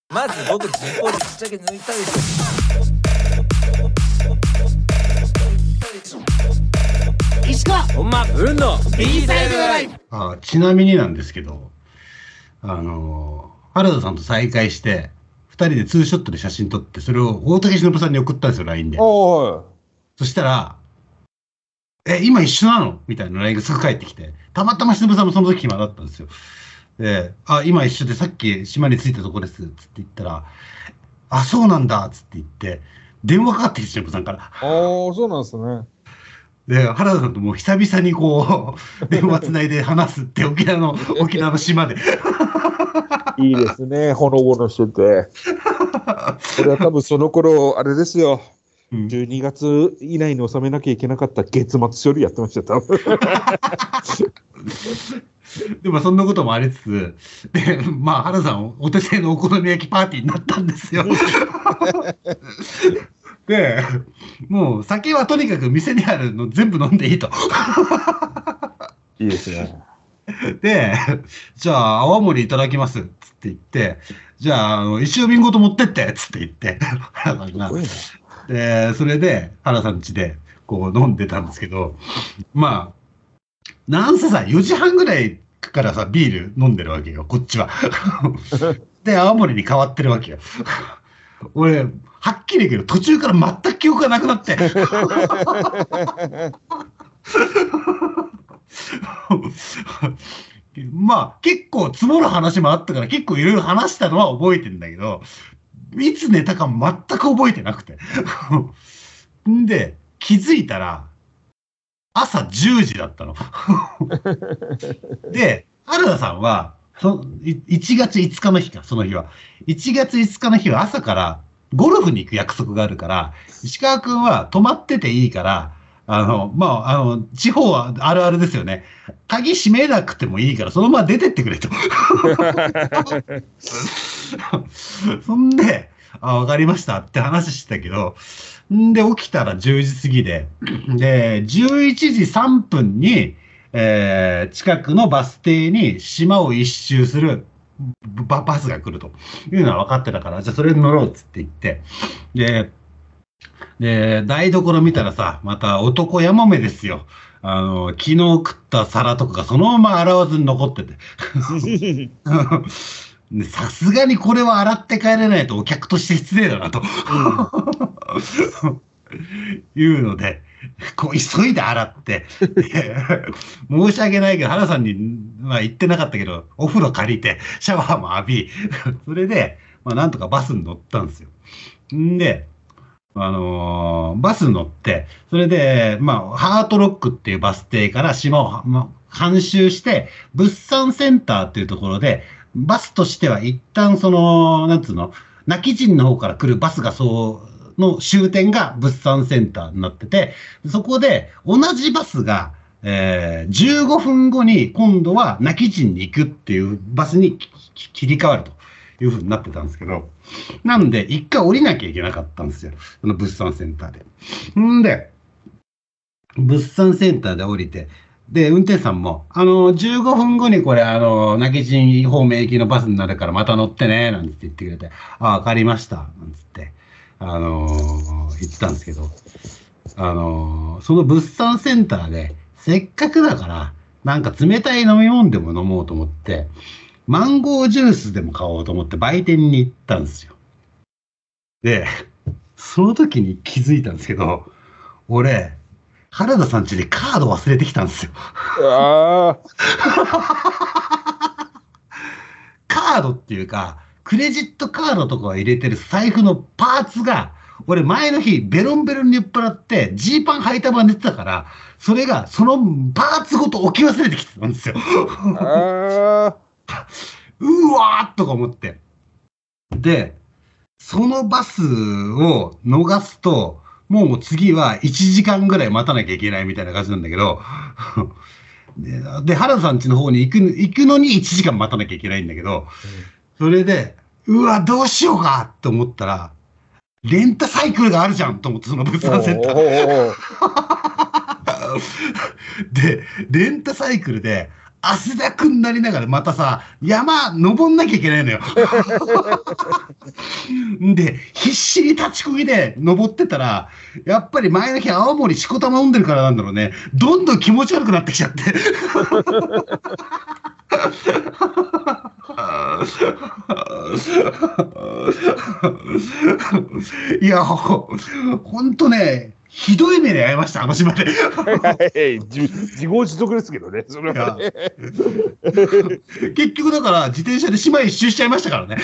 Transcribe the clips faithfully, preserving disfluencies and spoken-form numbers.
まず僕自己でぶっちゃけ抜いたでしょ。石川ほんまブルンの B サイドライブ。 あ、ちなみになんですけど、あの原田さんと再会してふたりでツーショットで写真撮って、それを大竹しのぶさんに送ったんですよ ライン で。 おそしたら「え今一緒なの?」みたいな ライン がすぐ返ってきて、たまたましのぶさんもその時暇だったんですよ。で「あ今一緒でさっき島に着いたとこです」っつって言ったら「あそうなんだ」っつって言って電話かかってきて、しのぶさんから。 ああ、そうなんですね。 で原田さんともう久々にこう電話つないで話すって、沖縄の沖縄の島でいいですね、ほのぼのしてて。これは多分その頃あれですよ、うん、じゅうにがつ以内に収めなきゃいけなかった月末処理やってました多分。 でもそんなこともありつつで、まあ原田さんお手製のお好み焼きパーティーになったんですよ。でもう酒はとにかく店にあるの全部飲んでいいと。 いいですね。 でじゃあ泡盛いただきますっつって言って、じゃああの一升瓶ごと持ってってっつって言って原さんがで、それで原さん家でこう飲んでたんですけど、まあなんせさよじはんぐらいからさビール飲んでるわけよこっちは。で泡盛に変わってるわけよ。俺はっきり言うけど途中から全く記憶がなくなって。まあ結構積もる話もあったから結構いろいろ話したのは覚えてるんだけど、いつ寝たか全く覚えてなくて。んで気づいたら朝じゅうじだったの。で原田さんはそいちがついつかの日か、その日はいちがついつかの日は朝からゴルフに行く約束があるから、石川君は泊まってていいから、あのまああの地方はあるあるですよね、鍵閉めなくてもいいからそのまま出てってくれと。そんであ分かりましたって話してたけど、んで起きたらじゅうじ過ぎで、でじゅういちじさんぷんに、えー、近くのバス停に島を一周するバ, バスが来るというのは分かってたから、じゃあそれに乗ろうっつって言って、でで台所見たらさ、また男やもめですよ。あの昨日食った皿とかがそのまま洗わずに残ってて、さすがにこれは洗って帰れないとお客として失礼だなと、うん、いうのでこう急いで洗って申し訳ないけど原さんには言ってなかったけどお風呂借りてシャワーも浴びそれで、まあ、なんとかバスに乗ったんですよ。んであのー、バスに乗って、それで、まあ、ハートロックっていうバス停から島を、まあ、半周して、物産センターっていうところで、バスとしては一旦その、なんつうの、今帰仁の方から来るバスがそうの終点が物産センターになってて、そこで同じバスが、えー、じゅうごふんごに今度は今帰仁に行くっていうバスに切り替わるというふうになってたんですけど、なんで一回降りなきゃいけなかったんですよ、その物産センターで。んで物産センターで降りて、で運転手さんもあのじゅうごふんごにこれあの今帰仁方面行きのバスになるからまた乗ってねなんて言ってくれて、あ分かりましたなんつってあのー、言ってたんですけど、あのー、その物産センターでせっかくだからなんか冷たい飲み物でも飲もうと思ってマンゴージュースでも買おうと思って売店に行ったんですよ。でその時に気づいたんですけど、俺原田さん家にカード忘れてきたんですよ。あカードっていうかクレジットカードとかを入れてる財布のパーツが、俺前の日ベロンベロンに酔っ払ってジーパン履いたまま寝てたから、それがそのパーツごと置き忘れてきてたんですよ。あうわーとか思って、でそのバスを逃すともう次はいちじかんぐらい待たなきゃいけないみたいな感じなんだけどで, で原田さん家の方に行く行くのにいちじかん待たなきゃいけないんだけど、うん、それでうわどうしようかと思ったらレンタサイクルがあるじゃんと思って、その物産センターでレンタサイクルで汗だくになりながらまたさ、山登んなきゃいけないのよ。で、必死に立ちこぎで登ってたら、やっぱり前の日青森しこたま飲んでるからなんだろうね、どんどん気持ち悪くなってきちゃって。いや、ほ, ほんとね、ひどい目に遭いました、あの島で。 自, 自業自得ですけどね、それはね。 結局だから、自転車で島一周しちゃいましたからね。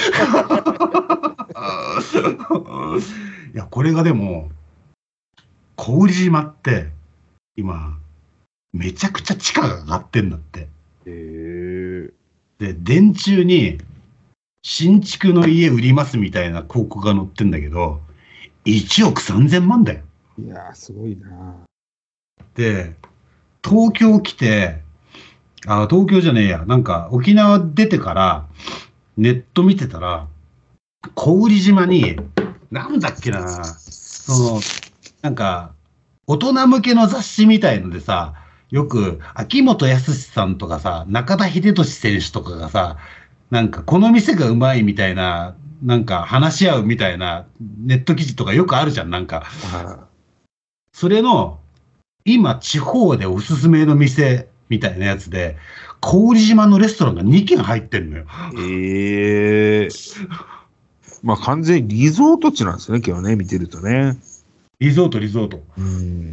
いや、これがでも、小売島って、今、めちゃくちゃ地価が上がってんだって。 へー。 で、電柱に、新築の家売りますみたいな広告が載ってんだけど、いちおくさんぜんまんだよ。 いやー、すごいな。 で、東京来て、あ、東京じゃねえや、なんか沖縄出てからネット見てたら、小売島に、なんだっけな、その、なんか、大人向けの雑誌みたいのでさ、よく、秋元康さんとかさ、中田英寿選手とかがさ、なんか、この店がうまいみたいな、なんか話し合うみたいなネット記事とかよくあるじゃん、なんか。それの、今、地方でおすすめの店みたいなやつで、小売島のレストランがにけん入ってんのよ。 ええー。まあ完全にリゾート地なんですね、今日ね、見てるとね。 リゾート、リゾート。 うん。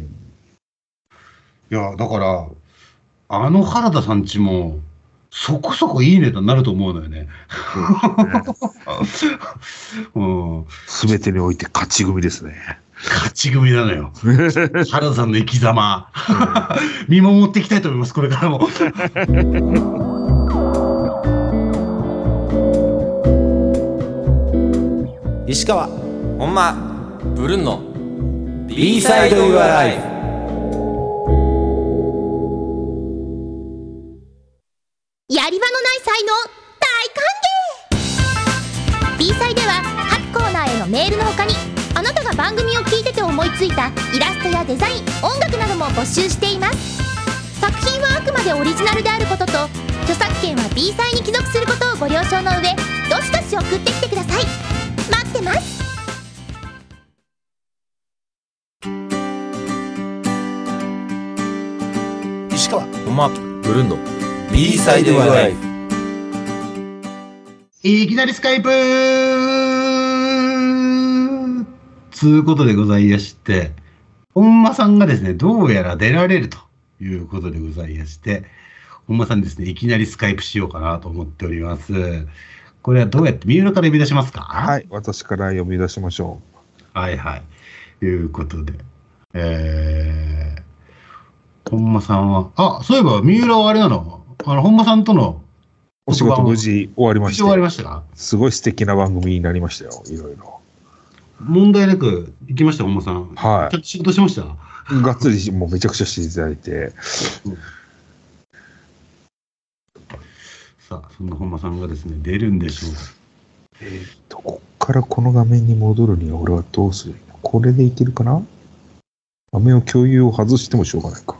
いや、だから、あの原田さんちも、そこそこいい値段になると思うのよね。 すべてにおいて勝ち組ですね。 勝ち組なのよ。原田さんの生き様。見守っていきたいと思います、これからも。 石川、本間、ブルンの B サイド Your Life。 やり場のない才能大歓迎。 B サイでは各コーナーへのメールの他に、あなたが番組を聞いてて思いついたイラストやデザイン、音楽なども募集しています。作品はあくまでオリジナルであることと、著作権は B サイに帰属することをご了承の上、どしどし送ってきてください。待ってます。 石川、本間、ブルンド B サイド Your Life。 いきなりスカイプーつうことでございまして、本間さんがですね、どうやら出られるということでございまして、本間さんですね、いきなりスカイプしようかなと思っております。これはどうやって三浦から呼び出しますか？ はい、私から呼び出しましょう。はいはい。ということで、えー、本間さんは、あ、そういえば三浦はあれなの？あの本間さんとのお仕事無事終わりました。 無事終わりましたか？ すごい素敵な番組になりましたよ、いろいろ。 問題なく行きました、本間さん。 はい。 ちゃんと仕事しました？ がっつりもうめちゃくちゃしていただいて。うん、 さあ、そんな本間さんがですね、出るんでしょうか。 えー、っと、こっからこの画面に戻るには俺はどうする？これでいけるかな？画面を共有を外してもしょうがないか。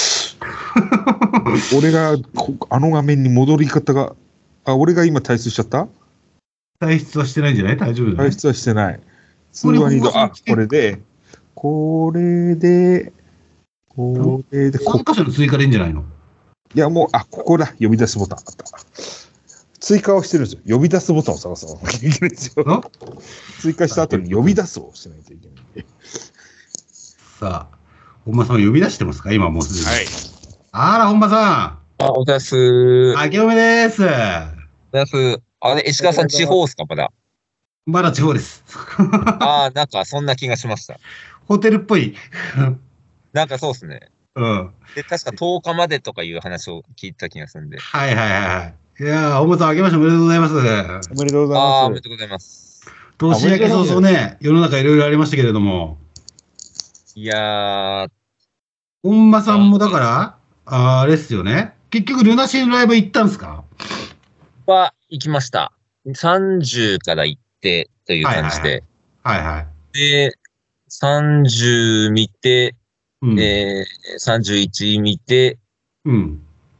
俺があの画面に戻り方が、あ、俺が今退出しちゃった？ 退出はしてないんじゃない？大丈夫だね。 退出はしてない。通話に、あ、これで、これで、これで、 さん箇所の追加でいいんじゃないの？ いや、もう、あ、ここだ。呼び出すボタンあった。追加をしてるんですよ。呼び出すボタンを探さなきゃいけないんですよ。追加した後に呼び出すをしないといけないんで。 さあ、本間さんを呼び出してますか？今もうすでに。 はい。 あら、本間さん。あ、おざすー。 あけおめです。 おざす。あれ、石川さん地方ですか、まだ。 まだ地方です。 ああ、なんかそんな気がしました。 ホテルっぽい。 なんかそうですね。 うん。 で、確かとおかまでとかいう話を聞いた気がするんで。 はいはいはい。いやー、本間さん、あけましておめでとうございます。 おめでとうございます。 ああ、おめでとうございます。 年明け早々ね、世の中いろいろありましたけれども。 いやー。 本間さんもだから、あれっすよね。結局、ルナシーのライブ行ったんですか？ は、行きました。さんじゅうから行ってという感じで。 はいはい。はいはい、 で、さんじゅう見て、 うん、 えー、さんじゅういち見て、 うん、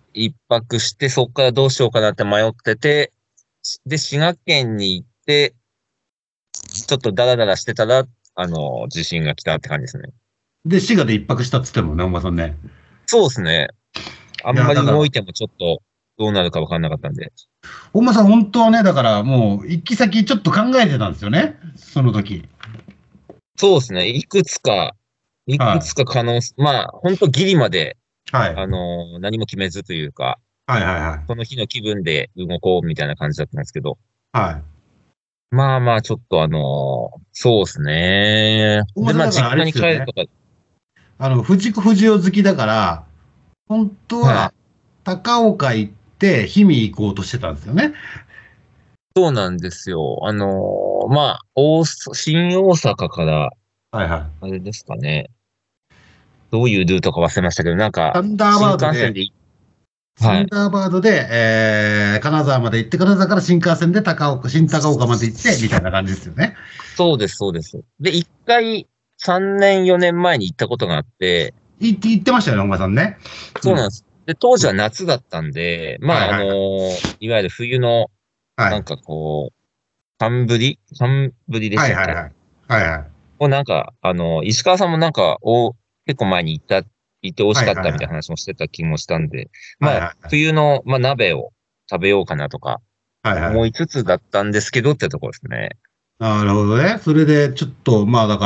一泊して、そこからどうしようかなって迷ってて、で、滋賀県に行って、ちょっとダラダラしてたら、あの、地震が来たって感じですね。 で、滋賀で一泊したっつってもね、お前さんね。 そうですね。あんまり動いてもちょっとどうなるか分かんなかったんで。 お前さん本当はね、だからもう、行き先ちょっと考えてたんですよね、その時。 そうですね。いくつか、いくつか可能、はい、まあ、本当ギリまで、はい、あの、何も決めずというか、 はいはいはい。 その日の気分で動こうみたいな感じだったんですけど。 はい。 まあまあ、ちょっとあのー、そうですね。で、まあ、実家に帰るとか。 あの、藤子不二雄好きだから、本当は、高岡行って、氷見行こうとしてたんですよね。 そうなんですよ。あのー、まあ、大、新大阪から、 はいはい。 あれですかね。どういうルートか忘れましたけど、なんか、 サンダーバードで、 でサンダーバードで、えー、金沢まで行って、金沢から新幹線で高岡、新高岡まで行って、みたいな感じですよね。 そうです、そうです。で、一回、さんねん、よねんまえに行ったことがあって、 行って、行ってましたよね、お前さんね。 そうなんです。で、当時は夏だったんで、うん、まあ、はいはい、あのー、いわゆる冬の、なんかこう、寒ぶり寒ぶりでしたっけ？ はいはいはい。はいはい。 をなんか、あのー、石川さんもなんか、お、結構前に行った、行って美味しかったみたいな話もしてた気もしたんで、はいはいはい、まあ、冬の、まあ、鍋を食べようかなとか、思いつつだったんですけどってところですね。 なるほどね。それで、ちょっと、まあだから、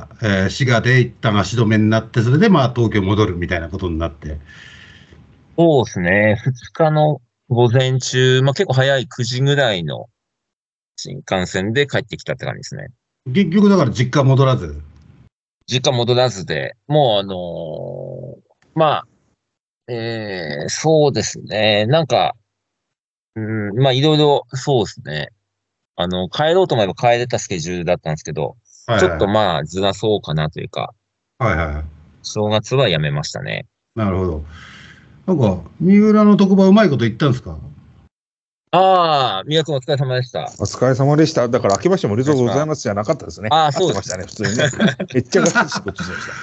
えー、滋賀で一旦足止めになって、それでまあ東京戻るみたいなことになって。 そうですね。ふつかの午前中、まあ結構早いくじぐらいの新幹線で帰ってきたって感じですね。 結局だから実家戻らず実家戻らずで、もうあのー、まあ、えー、そうですね。なんか、うん、まあいろいろ、そうですね。あの、帰ろうと思えば帰れたスケジュールだったんですけど、はいはい、ちょっとまあずらそうかなというか、 はいはい。 正月はやめましたね。 なるほど。なんか、三浦の特番うまいこと言ったんですか？ ああ、宮君お疲れ様でした。 お疲れ様でした。だから、明けましておめでとうございますじゃなかったですね。 ああ、そうでしたね、普通にね。めっちゃがっつり仕事しました。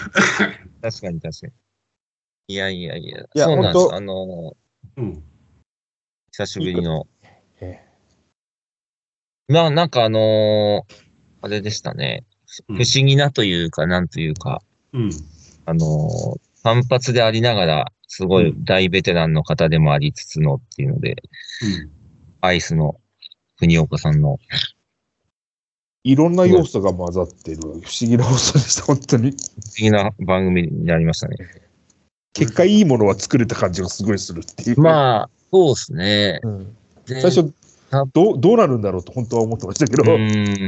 確かに確かに。いやいやいや、 いやそうなんです。あのー、うん、 久しぶりの。まあ、なんかあのー、あれでしたね。不思議なというか、なんというか、 うん、 あのー、単発でありながら、すごい大ベテランの方でもありつつのっていうので、うん、アイスの国岡さんの。 いろんな要素が混ざってる不思議な放送でした、本当に。不思議な番組になりましたね。 結果いいものは作れた感じがすごいするっていう。 まあ、そうですね。 うん、最初どう、どうなるんだろうと本当は思ってましたけど。 うん。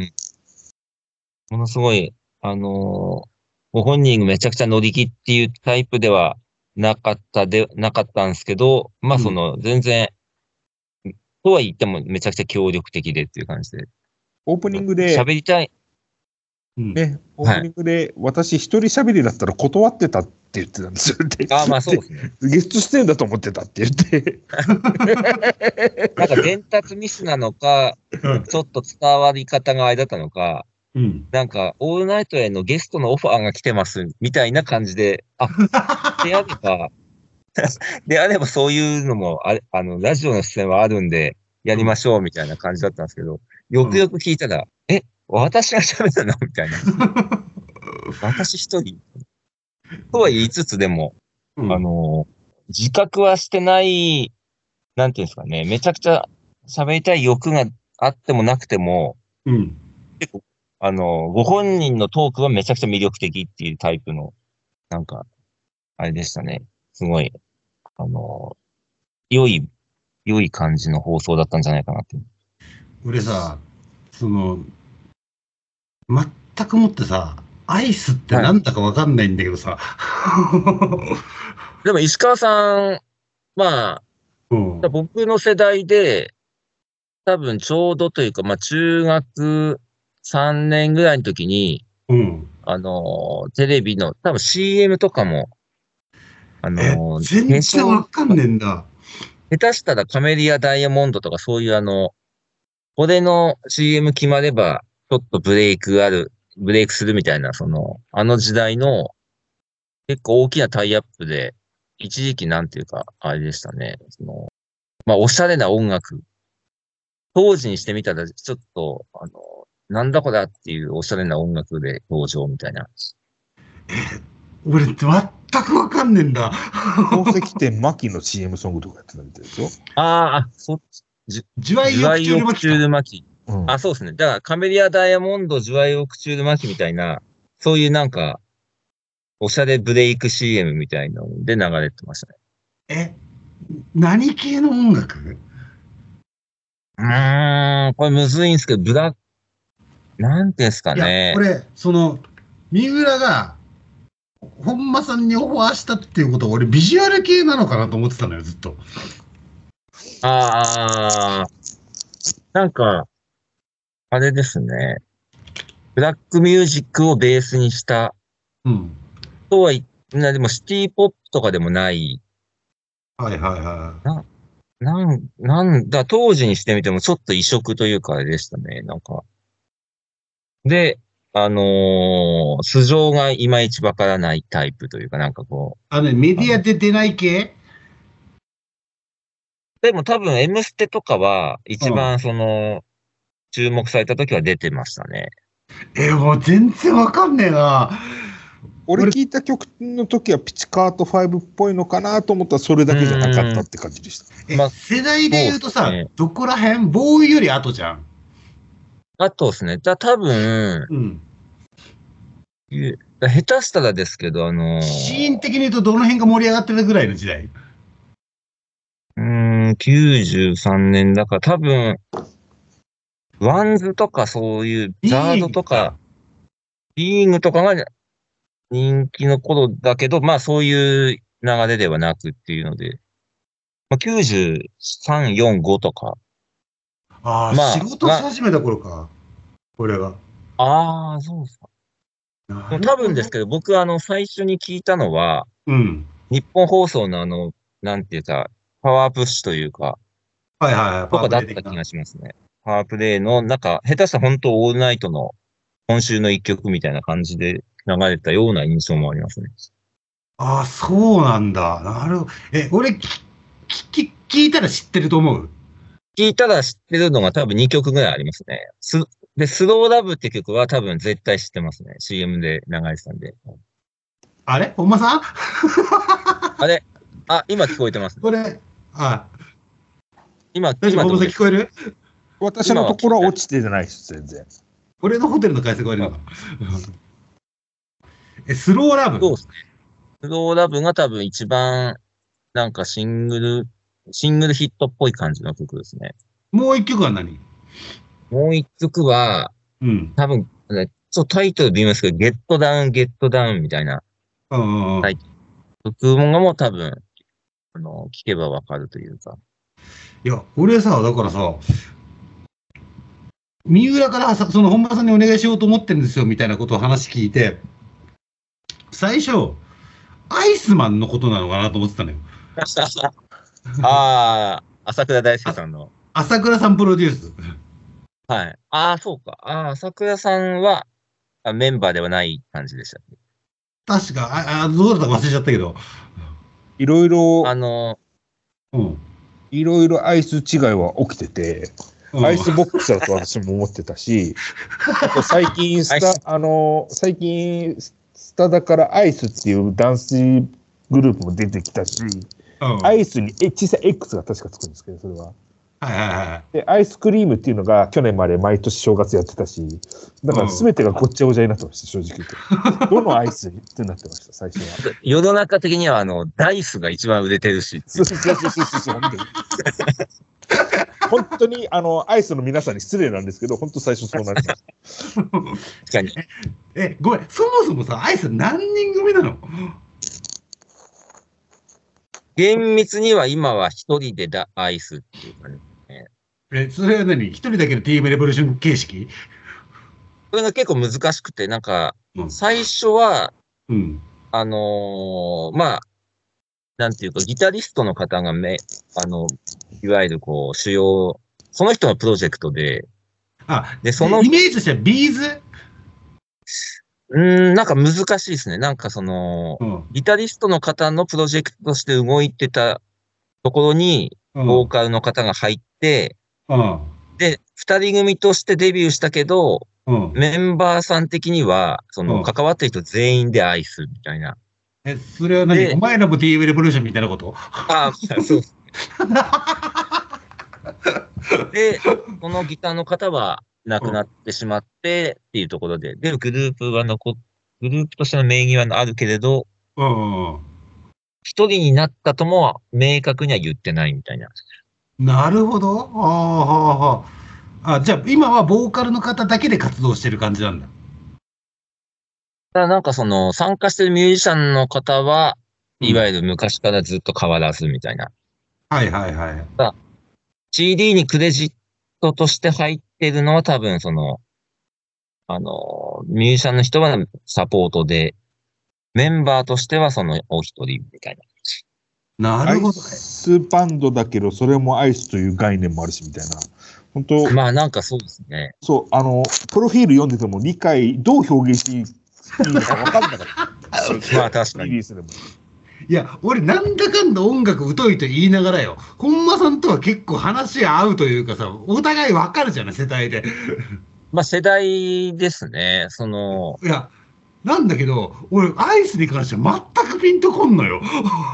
ものすごい、あのー、ご本人めちゃくちゃ乗り気っていうタイプではなかったで、なかったんですけど、まあその、全然、うん、とは言ってもめちゃくちゃ協力的でっていう感じで。 オープニングで、 喋りたい。 ね、オープニングで、はい、私一人喋りだったら断ってたって言ってたんですよ。 ああ、まあそうですね。 ゲスト出演だと思ってたって言って。 なんか伝達ミスなのか、ちょっと伝わり方があれだったのか、うん、なんか、オールナイトへのゲストのオファーが来てます、みたいな感じで、あ、であれば、であればそういうのもあ、あの、ラジオの出演はあるんで、やりましょう、みたいな感じだったんですけど、よくよく聞いたら、うん、え、私が喋るのみたいな。私一人とは言いつつでも、うん、あの、自覚はしてない、なんていうんですかね、めちゃくちゃ喋りたい欲があってもなくても、うん、結構、あの、ご本人のトークはめちゃくちゃ魅力的っていうタイプの、なんか、あれでしたね。すごい、あの、良い、良い感じの放送だったんじゃないかなって。 俺さ、その、全くもってさ、アイスってなんだかわかんないんだけどさ。 はい、でも石川さん、まあ、うん、僕の世代で、多分ちょうどというか、まあ中学さんねんぐらいの時に、うん、あの、テレビの、多分 シーエム とかも、あの、 全然わかんねえんだ。 下手したらカメリアダイヤモンドとかそういうあの、これの シーエム 決まれば、ちょっとブレイクある、ブレイクするみたいな、その、あの時代の結構大きなタイアップで、 一時期なんていうか、あれでしたね。その、まあ、おしゃれな音楽。当時にしてみたら、ちょっと、あの、なんだこれっていうおしゃれな音楽で登場みたいな。 え、俺、全くわかんねえんだ。 宝石店マキの シーエム ソングとかやってたみたいですよ。 ああ、そっち。 ジュワイオクチュールマキ。 うん、あ、そうですね。だから、カメリアダイヤモンド、ジュワイオクチュールマキみたいな、そういうなんか、おしゃれブレイク シーエム みたいなので流れてましたね。 え、何系の音楽？ うーん、これむずいんですけど、ブラック、なんていうんですかね。 いや、これ、その、三浦が、本間さんにオファーしたっていうことは、俺、ビジュアル系なのかなと思ってたのよ、ずっと。 ああ、なんか、あれですね。ブラックミュージックをベースにした。 うん。 とは言ってな、でもシティポップとかでもない。 はいはいはい。 な、なん、なんだ、当時にしてみてもちょっと異色というかあれでしたね、なんか。で、あのー、素性がいまいちわからないタイプというか、なんかこう。 あの、メディアで出ない系？ でも多分、M ステとかは、一番その、うん、注目された時は出てましたね。 えー、もう全然わかんねえな。 俺聞いた曲の時はピチカートファイブっぽいのかなと思ったらそれだけじゃなかったって感じでした。 え、まあ、世代で言うとさ、ね、どこら辺？ボーイより後じゃん。 後ですね。じゃ多分、うん、下手したらですけど、あのー、 シーン的に言うとどの辺が盛り上がってるぐらいの時代？ うーん、きゅうじゅうさんねんだから多分、ワンズとかそういう、ザードとか、ビーイングとかが人気の頃だけど、まあそういう流れではなくっていうので、まあ、きゅうじゅうさん、よん、ごとか。 ああ、まあ、仕事し始めた頃か。これが。 ああ、そうですか。多分ですけど、僕あの、最初に聞いたのは、 うん。 日本放送のあの、なんていうか、パワープッシュというか、 はいはいはい。 とかだった気がしますね。パワープレイの、なんか、下手したら本当オールナイトの今週の一曲みたいな感じで流れたような印象もありますね。 ああ、そうなんだ。なるほど。え、俺、き、き、聞いたら知ってると思う？ 聞いたら知ってるのが多分にきょくぐらいありますね。す、で、スローラブって曲は多分絶対知ってますね。シーエム で流れてたんで。 あれ本間さんあれあ、今聞こえてます、ね。 これ、あ、 今、 今本間さん聞こえる？ 私のところは落ちてないです、全然。 俺のホテルの解析が悪いのか。え、スローラブ？ そうですね。スローラブが多分一番、なんかシングル、シングルヒットっぽい感じの曲ですね。 もう一曲は何？ もう一曲は、うん、多分、ね、ちょっとタイトルで言いますけど、ゲットダウン、ゲットダウンみたいな。 うんうん。 タイトル。曲もも多分、あの、聞けばわかるというか。 いや、俺さ、だからさ、三浦からその本間さんにお願いしようと思ってるんですよみたいなことを話聞いて、最初、アイスマンのことなのかなと思ってたのよ。 ああ、朝倉大輔さんの。 朝倉さんプロデュース。 はい。ああ、そうか。ああ、朝倉さんはメンバーではない感じでした、ね。 確か、ああ、どうだったか忘れちゃったけど。 いろいろ、 あの、 うん。いろいろアイス違いは起きてて、うん、アイスボックスだと私も思ってたし、あと最近スタ、あの、最近、スタダからアイスっていうダンスグループも出てきたし、うん、アイスに小さい X が確かつくんですけど、それは。 はいはいはい。 で、アイスクリームっていうのが去年まで毎年正月やってたし、だから全てがごっちゃごちゃになってました、正直言うと。どのアイスってなってました、最初は。 世の中的には、あの、ダイスが一番売れてるし。 そうそうそうそうそう、本当に。本当に、あの、アイスの皆さんに失礼なんですけど、本当最初そうなりました。確かに。 え、ごめん、そもそもさ、アイス何人組なの？ 厳密には今は一人でダアイスっていうかね。 え、それは何？一人だけの ティーエム レボリューション形式？ これが結構難しくて、なんか、最初は、 うん、 あのー、まあ、なんていうか、ギタリストの方がめ、あの、いわゆるこう、主要、その人のプロジェクトで、 あ、で、その、イメージとしてはビーズ？ うーん、なんか難しいですね。なんかその、 うん。 ギタリストの方のプロジェクトとして動いてたところに、 うん。 ボーカルの方が入って、 うん。 で、二人組としてデビューしたけど、 うん。 メンバーさん的には、その、 うん。 関わってる人全員で愛すみたいな。 え、それは何？おで、 前らも ティーエム レボリューションみたいなこと？ ああ、まあそうです。で、そのギターの方は亡くなってしまってっていうところで、で、グループは残っ、グループとしての名義はあるけれど、 うんうん。 一人になったとも明確には言ってないみたいな。 なるほど。ああ、はあ、はあ。あ、じゃあ、今はボーカルの方だけで活動してる感じなんだ。 ただなんかその、参加してるミュージシャンの方は、 うん。 いわゆる昔からずっと変わらずみたいな。 はいはいはい。 ただ シーディー にクレジットとして入ってるのは多分その、あの、ミュージシャンの人はサポートで、メンバーとしてはそのお一人みたいアイなるほどね。 スバンドだけど、それもアイスという概念もあるし、みたいな。本当、 な。まあなんかそうですね。 そう、あの、プロフィール読んでても理解、どう表現していいのか分かんなかった。 まあ確かにリリースでも。 いや、俺なんだかんだ音楽疎いと言いながらよ。本間さんとは結構話合うというかさ、お互いわかるじゃない、世代で。 まあ世代ですね。その、 いや、なんだけど、俺、アイスに関しては全くピンとこんのよ。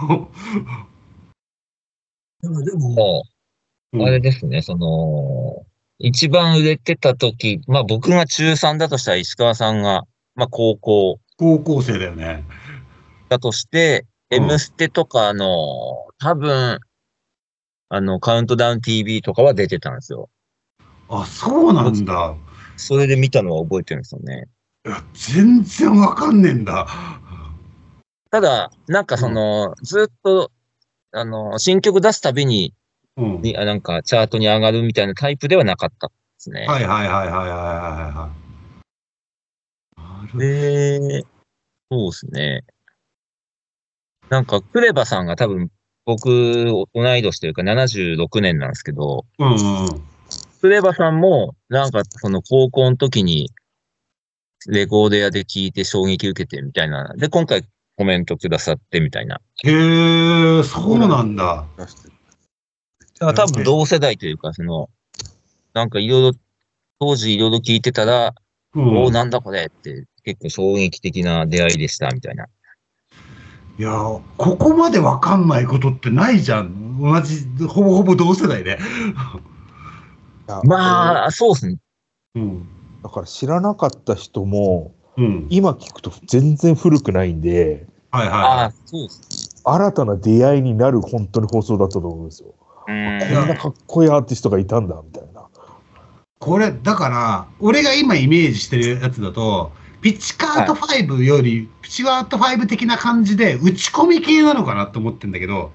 でも、 うん。 あれですね、その、一番売れてた時、まあ僕が中さんだとしたら石川さんが、まあ高校高校生だよね。 だとして、 うん。 M ステとかの、多分、あの、カウントダウン ティーブイ とかは出てたんですよ。 あ、そうなんだ。 それで見たのは覚えてるんですよね。 いや、全然わかんねえんだ。 ただ、なんかうん。 その、ずっと、あの、新曲出すたびに、 うん。 に、あなんかチャートに上がるみたいなタイプではなかったですね。 はいはいはいはいはいはいはい。なるで、そうですね。なんか、クレバさんが多分、僕、同い年というかななじゅうろくねんなんですけど、 うんうん。 クレバさんも、なんか、その高校の時に、レコード屋で聞いて衝撃受けてみたいな。で、今回コメントくださってみたいな。 へえ、そうなんだ。 出してる。 だから多分え、 同世代というか、その、なんかいろいろ、当時いろいろ聞いてたら、 うおお、 ん。 なんだこれって結構衝撃的な出会いでした、みたいな。 いや、ここまでわかんないことってないじゃん。同じ、ほぼほぼ同世代で。 いや、 まあ、そうですね。 うん。 だから知らなかった人も、 うん。 今聞くと全然古くないんで、 はいはいあはあ、そうです新たな出会いになる本当に放送だったと思うんですよ。 ね。 こんなかっこいいアーティストがいたんだ、みたいな。 い。これ、だから、俺が今イメージしてるやつだと、ピッチカートファイブより、ピッチカートファイブ的な感じで、打ち込み系なのかなと思ってんだけど、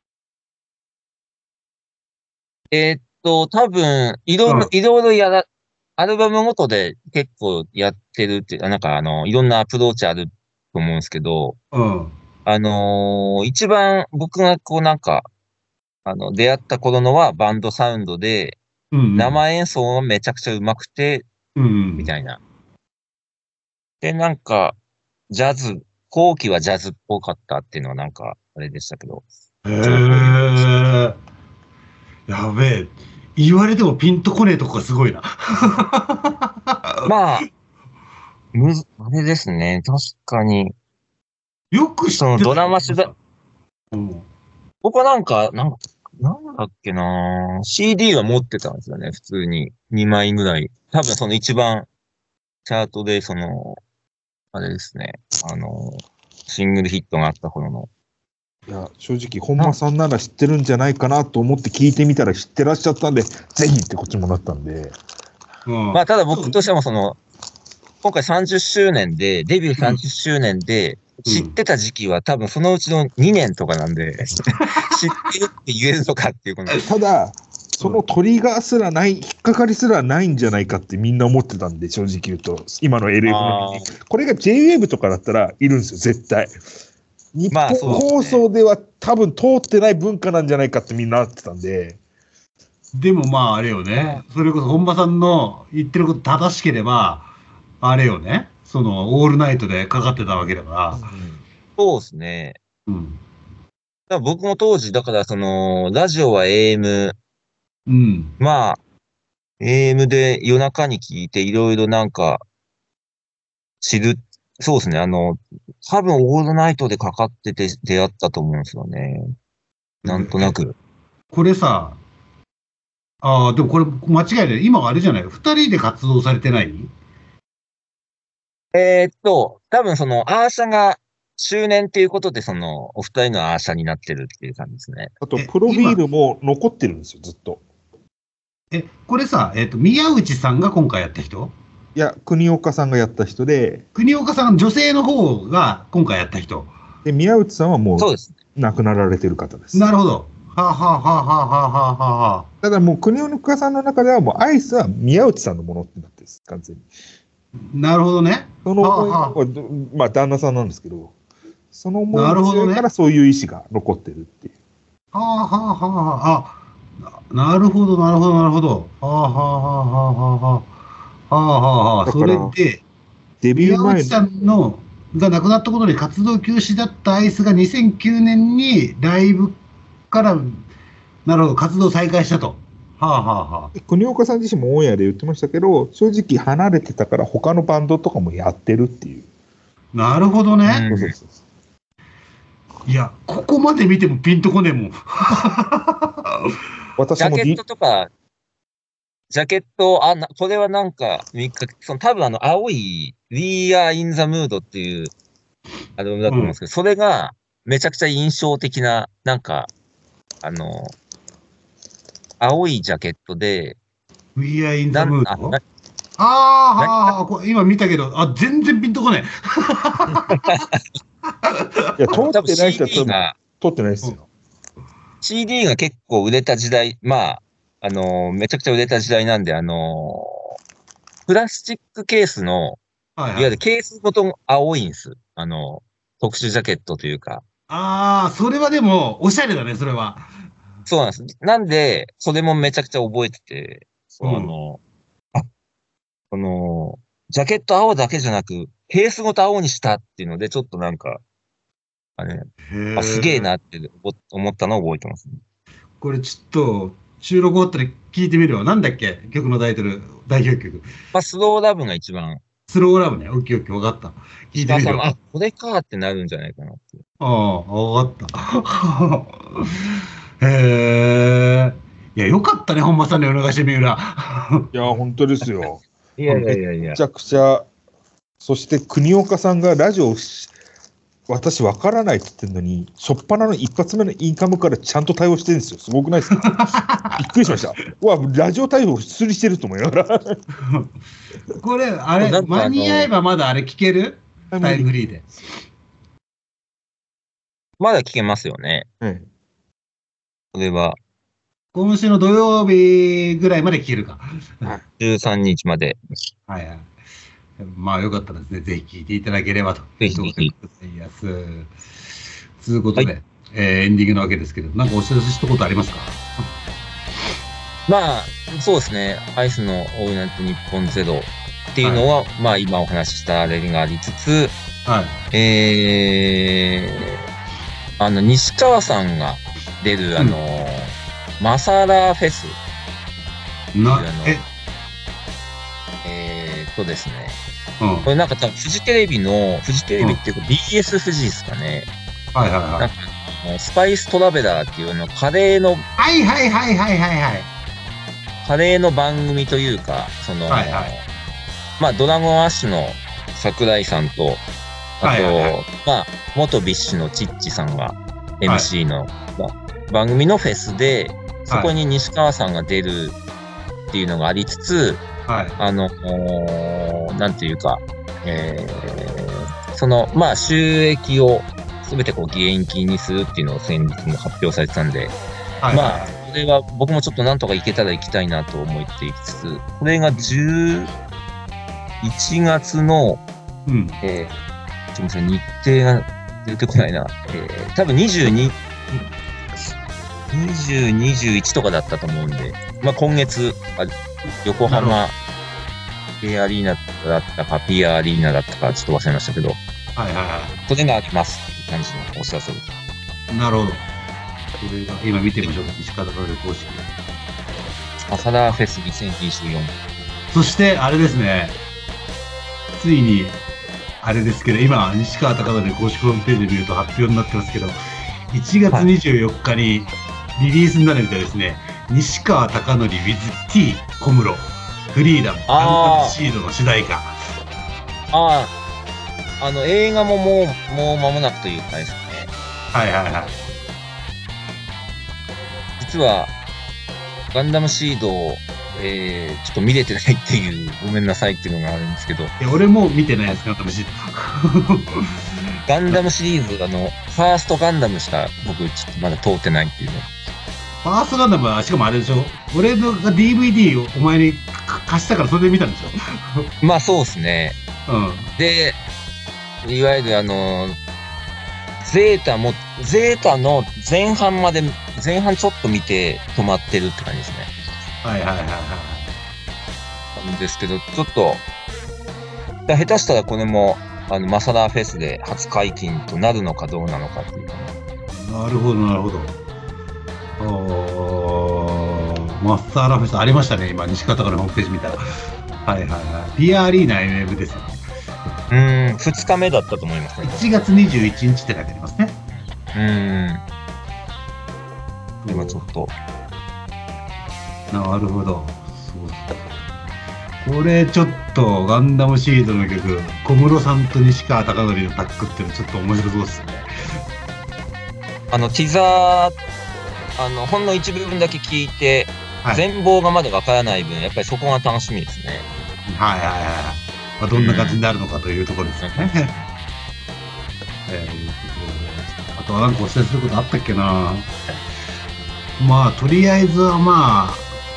えーっと、多分、いろいろ、 うん。 いろいろやら、アルバムごとで結構やってるっていう、あなんかあの、いろんなアプローチあると思うんですけど、 うん。 あのー一番僕がこうなんか、あの、出会った頃のはバンドサウンドで、 うんうん。 生演奏がめちゃくちゃ上手くて、 うんうん。 みたいな。で、なんか、ジャズ、後期はジャズっぽかったっていうのはなんか、あれでしたけど、 へ情報に。 え。やべえ。言われてもピンとこねえとこがすごいな。 まあ、むず、あれですね。確かに、 よく知そのドってたよ。 ラマ主題、 うん。 僕はなんか、なんか、なんだっけな シーディー は持ってたんですよね、普通に。にまいぐらい。多分その一番、チャートで、その、あれですね。あの、シングルヒットがあった頃の。 いや、正直、本間さんなら知ってるんじゃないかなと思って聞いてみたら知ってらっしゃったんで、ぜひってこっちもなったんで。 うん。 まあ、ただ僕としてもその、今回さんじゅっしゅうねんで、デビューさんじゅっしゅうねんで、知ってた時期は多分そのうちのにねんとかなんで、知ってるって言えるのかっていうこと。 ただ、そのトリガーすらない、引っかかりすらないんじゃないかってみんな思ってたんで、正直言うと、今の エルエフ のあこれが ジェイウェーブ とかだったらいるんですよ、絶対。日本まあそうですね放送では多分通ってない文化なんじゃないかってみんななってたんで、 でもまああれよね。それこそ本間さんの言ってること正しければ、あれよね。 その、オールナイトでかかってたわけだから。うん、 そうですね。 うん。 だから僕も当時、だからその、ラジオは エーエム。 うん。 まあ、エーエム で夜中に聞いていろいろなんか、知る。そうですね。あの、多分オールナイトでかかってて出会ったと思うんですよね。なんとなく。 これさ、ああ、でもこれ間違いない。今あれじゃない二人で活動されてない？ えー、っと、多分その、アーシャが周年っていうことで、その、お二人のアーシャになってるっていう感じですね。 あと、プロフィールも残ってるんですよ、ずっと。 え、これさ、えっと、宮内さんが今回やった人？ いや、国岡さんがやった人で。 国岡さん、女性の方が今回やった人。 で、宮内さんはもう、 そうです。 亡くなられてる方です。 なるほど。はあ、はあはあはあはあはあはあ。 ただもう、国岡さんの中ではもう、アイスは宮内さんのものってなってるんです、完全に。 なるほどね。 その思いは、はあはあ、まあ、旦那さんなんですけど、その思いからそういう意思が残ってるっていう。 はあはあはあはあ。あ、なるほど、なるほど、なるほど。はあはあはあはあはあはあはあ。それで、 デビュー前宮内さんのが亡くなったことで活動休止だったアイスがにせんきゅうねんにライブから、なるほど、活動再開したと。はあはあはあ。 国岡さん自身もオンエアで言ってましたけど、正直離れてたから他のバンドとかもやってるっていう。 なるほどね。 うん、そうそうそう。 いや、ここまで見てもピンとこねえもん。 私もジャケットとか、ジャケット、あ、なこれはなんか、その多分あの、青い We Are in the Mood っていうアルバムだと思うんですけど、うん、それがめちゃくちゃ印象的な、なんか、あの、青いジャケットで、 We Are in the Mood? ああ、ああ、今見たけど、あ、全然ピンとこねえ。いや、通ってない人は通ってないですよ。 シーディー が結構売れた時代、まあ、あのー、めちゃくちゃ売れた時代なんで、あのー、プラスチックケースの、はいはい、いわゆるケースごと青いんです。あの、特殊ジャケットというか。 ああ、それはでも、おしゃれだね、それは。 そうなんです。なんで、それもめちゃくちゃ覚えてて、うん、あの、あ、この、ジャケット青だけじゃなく、ケースごと青にしたっていうので、ちょっとなんか、あれ、あ、すげえなって思ったのを覚えてますね。 これちょっと、収録終わったら聞いてみるわ。なんだっけ曲のタイトル、代表曲。 まあ、スローラブが一番。 スローラブね。オッケーオッケー、わかった。聞いてみるわ。 あ、これかってなるんじゃないかなって。 ああ、わかった。へえ。いや、よかったね、本間さんにお願いして三浦。 いや、本当ですよ。 いやいやいやいや。 めちゃくちゃ、そして国岡さんがラジオを私分からないって言ってるのに、初っ端の一発目のインカムからちゃんと対応してるんですよ。すごくないですか？びっくりしました。うわ、ラジオ対応普通にしてると思いながら。 これ、あれ、間に合えばまだあれ聞ける？タイムフリーで。 まだ聞けますよね。 うん。 これは。 今週の土曜日ぐらいまで聞けるか。 じゅうさんにちまで。 はいはい。まあよかったですね。ぜひ聞いていただければと。 ぜひぜひ。 ということで、はい、えー、エンディングなわけですけど、なんかお知らせしたことありますか？ まあ、そうですね。アイスのオールナイトニッポンゼロっていうのは、はい、まあ今お話しした例がありつつ、 はい、 えー、あの、西川さんが出る、あの、うん、マサラフェス。 な、ええーっとですね。 うん、 これなんか多分フジテレビの、フジテレビっていうか ビーエス フジですかね。 はいはいはい。なんかスパイストラベラーっていうの、カレーの、 はいはいはいはいはいはい。 カレーの番組というか、その、はいはい、まあドラゴンアッシュの桜井さんと、あと、はいはいはい、まあ元ビッシュのチッチさんが エムシー の、はいまあ、番組のフェスで、そこに西川さんが出るっていうのがありつつ、 はい、 あの、なんていうか、えー、その、まあ、収益をすべてこう、義援金にするっていうのを先日も発表されてたんで、はい、まあ、それは僕もちょっとなんとか行けたら行きたいなと思っていつつ、これがじゅういちがつの、 うん、 えー、すみません、日程が出てこないな、えー、多分にじゅうに、にじゅう、にじゅういちとかだったと思うんで、まあ今月、横浜、エアリーナだったか、ピアアリーナだったか、ちょっと忘れましたけど、 はいはいはこれが開きますっていう感じのお知らせです。 い。なるほど。これが今見てみましょう。西方の旅公式。 マサダーフェスにせんにじゅうよん。 そしてあれですね。ついにあれですけど、今西川貴教公式ホームページで見ると発表になってますけど、いちがつにじゅうよっかにリリースになるみたいですね。西川貴教 with T 小室フリーダムガンダムシードの主題歌。 ああ、あの映画ももうもう間もなくというかですね。 はいはいはい。 実はガンダムシードを、えー、ちょっと見れてないっていうごめんなさいっていうのがあるんですけど。 え俺も見てないですガンダムシード。 ガンダムシリーズあのファーストガンダムしか僕ちょっとまだ通ってないっていうの。 ファーストガンダムはしかもあれでしょ。俺のが ディーブイディー をお前に貸したからそれで見たんでしょ。 まあそうですね。 うん。 で、いわゆるあの、ゼータも、ゼータの前半まで、前半ちょっと見て止まってるって感じですね。 はいはいはいはい。 なんですけど、ちょっと、下手したらこれも、あの、マサダーフェスで初解禁となるのかどうなのかっていうかね。 なるほどなるほど。あマスターラフェスありましたね、今、西方からホームページ見たら。はいはいはい。ピアアリーナ エムエム ですよね。 うーん、ふつかめだったと思いますね。 いちがつにじゅういちにちって書いてありますね。 うーん。今ちょっと。 なるほど。そうこれちょっと、ガンダムシードの曲、小室さんと西川貴教のタッグっていうのちょっと面白そうですね。 あの、ティザー、あの、ほんの一部分だけ聞いて、はい、全貌がまだわからない分、やっぱりそこが楽しみですね。 はいはいはい。まあ、どんな感じになるのかというところですよね。うんえー、あとは何かお伝えすることあったっけな。まあ、とりあえずはま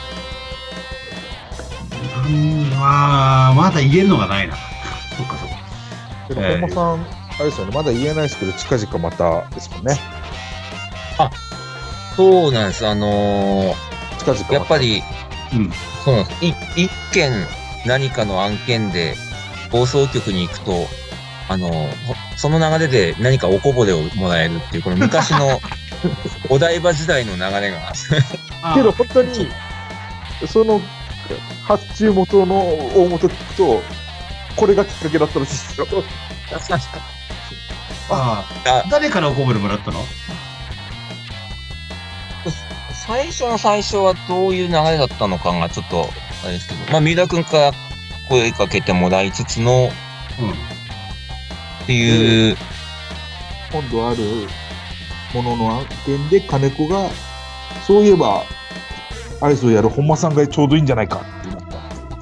あ、うんまあ、まだ言えるのがないな。そっかそっか。 けど、本間さん、あれですよね、まだ言えないですけど、近々またですもんね。 あ、そうなんです。あのー、 近々 やっぱり、 うん、 そうなんです。い一件何かの案件で放送局に行くと、あのー、その流れで何かおこぼれをもらえるっていう、この昔のお台場時代の流れが。 けど、本当に、その発注元の大元聞くと、これがきっかけだったらしいですよ。 ああ、誰からおこぼれもらったの？ 最初の最初はどういう流れだったのかがちょっとあれですけど、まあ三浦君から声かけてもらいつつの、うん、っていう、 今度あるものの案件で金子がそういえばアイスをやる本間さんがちょうどいいんじゃないかってなった。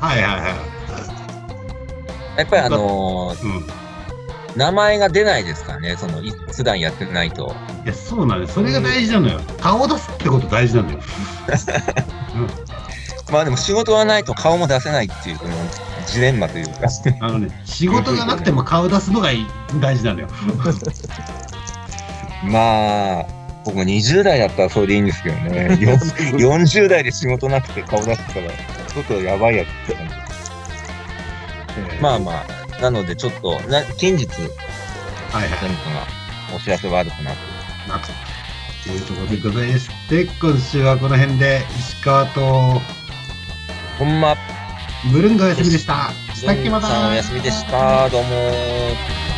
はいはいはい。 やっぱりあのーうん、名前が出ないですからね、その普段やってないと。 いや、そうなんです。それが大事なのよ。顔を出すってこと大事なのよ。 うん、まあでも仕事がないと顔も出せないっていうこのジレンマというか。 あのね、仕事がなくても顔出すのが大事なのよ。 まあ、僕もにじゅう代だったらそれでいいんですけどね。よんじゅう代で仕事なくて顔出すから、ちょっとやばいやつって感じ。まあまあ、なのでちょっと、な近日、 はいはい、 何かがお知らせはあるかなと。 なというところでございまして、今週はこの辺で石川とほんまブルンがお休みでした。 さっきまたお休みでした。どうもー。